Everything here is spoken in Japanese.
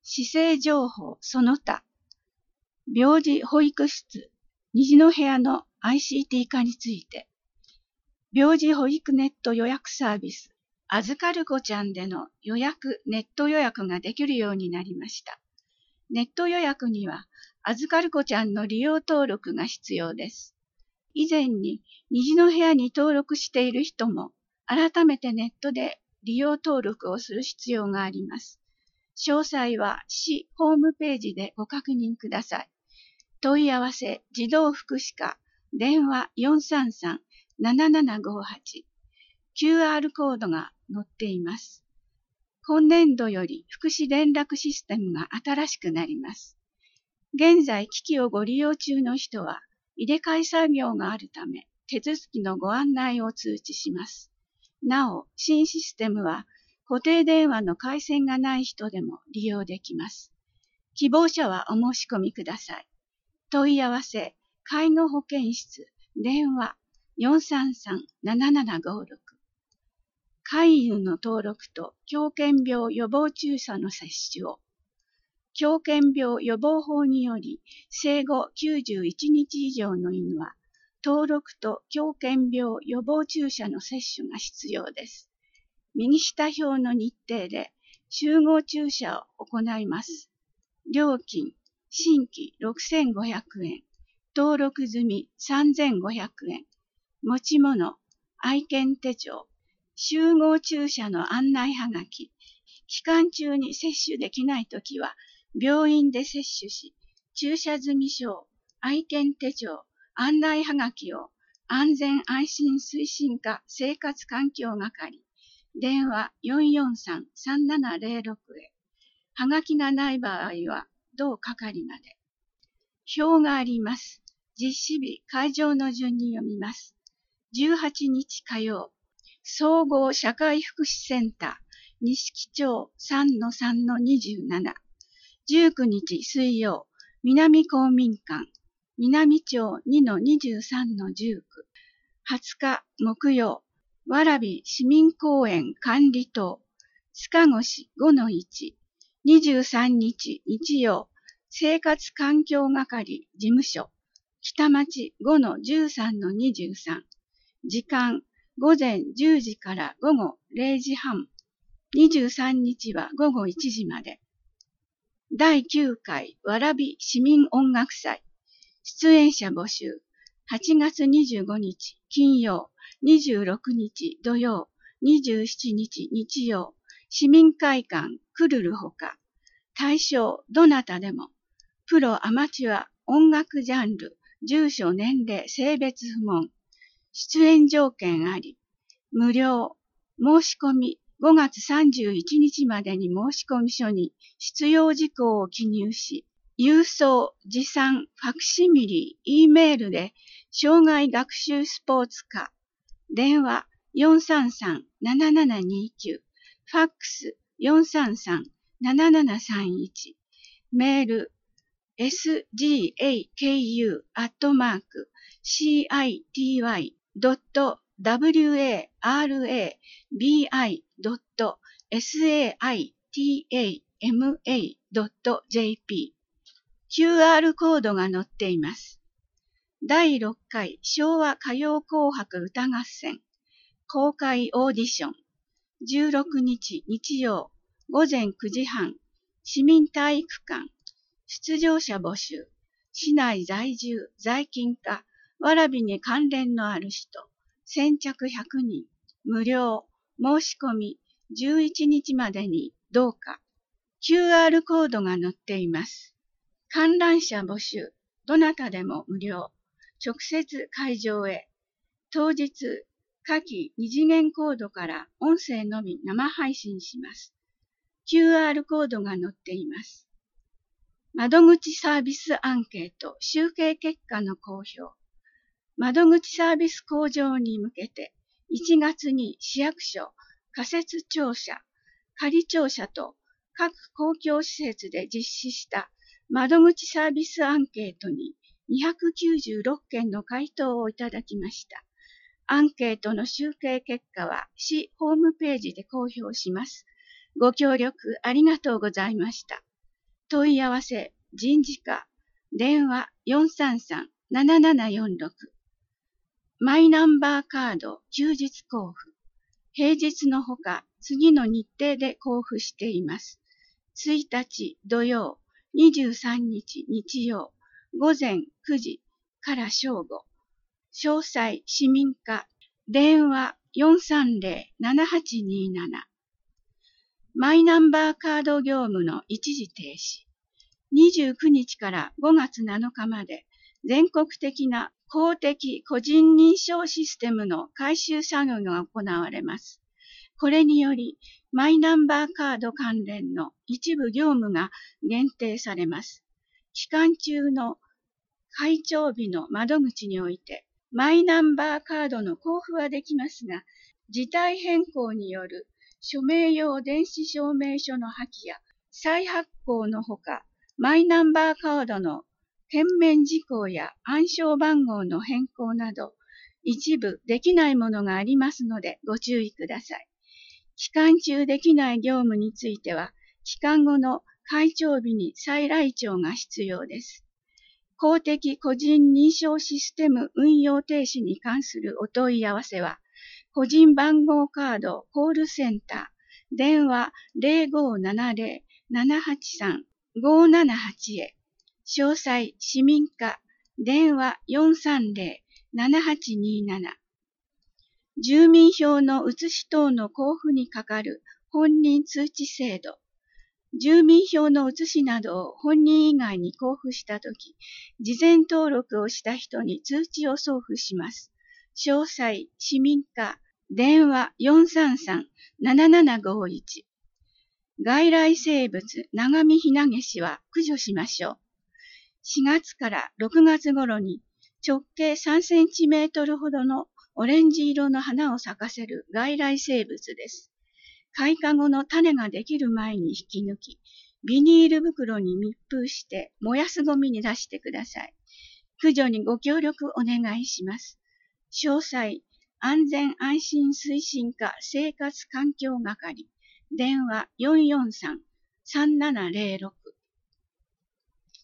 市政情報その他、病児保育室、虹の部屋の ICT 化について、病児保育ネット予約サービス、預かる子ちゃんでのネット予約ができるようになりました。ネット予約には、預かる子ちゃんの利用登録が必要です。以前に虹の部屋に登録している人も、改めてネットで利用登録をする必要があります。詳細は市ホームページでご確認ください。問い合わせ児童福祉課電話 433-7758 QR コードが載っています。今年度より福祉連絡システムが新しくなります。現在機器をご利用中の人は入れ替え作業があるため手続きのご案内を通知します。なお、新システムは固定電話の回線がない人でも利用できます。希望者はお申し込みください。問い合わせ、介護保健室、電話 433-7756。飼犬の登録と狂犬病予防注射の接種を。狂犬病予防法により、生後91日以上の犬は、登録と狂犬病予防注射の接種が必要です。右下表の日程で集合注射を行います。料金、新規6500円、登録済み3500円、持ち物、愛犬手帳、集合注射の案内はがき、期間中に接種できないときは、病院で接種し、注射済証、愛犬手帳、案内はがきを安全安心推進課生活環境係、電話 443-3706 へ。はがきがない場合は、同係まで。表があります。実施日、会場の順に読みます。18日火曜、総合社会福祉センター、錦町 3-3-27。19日水曜、南公民館、南町 2-23-19。20日木曜、蕨市民公園管理棟、塚越 5-1。23日日曜、生活環境係事務所、北町 5-13-23。時間、午前10時から午後0時半。23日は午後1時まで。第9回蕨市民音楽祭。出演者募集。8月25日金曜、26日土曜、27日日曜。市民会館クルルほか。対象どなたでも。プロアマチュア音楽ジャンル、住所年齢性別不問。出演条件あり。無料。申し込み5月31日までに申込書に必要事項を記入し、郵送、持参、ファクシミリ、E メールで障害学習スポーツ課、電話 433-7729、ファックス 433-7731、メール sgaku@city.warabi.satama.jp。 QR コードが載っています。第6回昭和歌謡紅白歌合戦公開オーディション16日日曜午前9時半市民体育館出場者募集市内在住在勤か蕨に関連のある人先着100人無料申し込み11日までにどうか QR コードが載っています。観覧者募集どなたでも無料直接会場へ当日下記2次元コードから音声のみ生配信します。QR コードが載っています。窓口サービスアンケート集計結果の公表。窓口サービス向上に向けて1月に市役所、仮設庁舎、仮庁舎と各公共施設で実施した窓口サービスアンケートに296件の回答をいただきました。アンケートの集計結果は市ホームページで公表します。ご協力ありがとうございました。 問い合わせ人事課電話433-7746マイナンバーカード休日交付平日のほか次の日程で交付しています。1日土曜、23日日曜、午前9時から正午。詳細市民課電話430-7827マイナンバーカード業務の一時停止。29日から5月7日まで全国的な公的個人認証システムの改修作業が行われます。これにより、マイナンバーカード関連の一部業務が限定されます。期間中の開帳日の窓口において、マイナンバーカードの交付はできますが、事態変更による署名用電子証明書の破棄や再発行のほか、マイナンバーカードの券面事項や暗証番号の変更など、一部できないものがありますのでご注意ください。期間中できない業務については、期間後の開帳日に再来庁が必要です。公的個人認証システム運用停止に関するお問い合わせは、個人番号カードコールセンター、電話0570-783-578へ、詳細市民課電話430-7827住民票の写し等の交付にかかる本人通知制度。住民票の写しなどを本人以外に交付したとき、事前登録をした人に通知を送付します。詳細、市民課、電話433-7751。外来生物、長見ひなげしは駆除しましょう。4月から6月頃に直径3センチメートルほどのオレンジ色の花を咲かせる外来生物です。開花後の種ができる前に引き抜き、ビニール袋に密封して燃やすゴミに出してください。駆除にご協力お願いします。詳細、安全安心推進課生活環境係、電話443-3706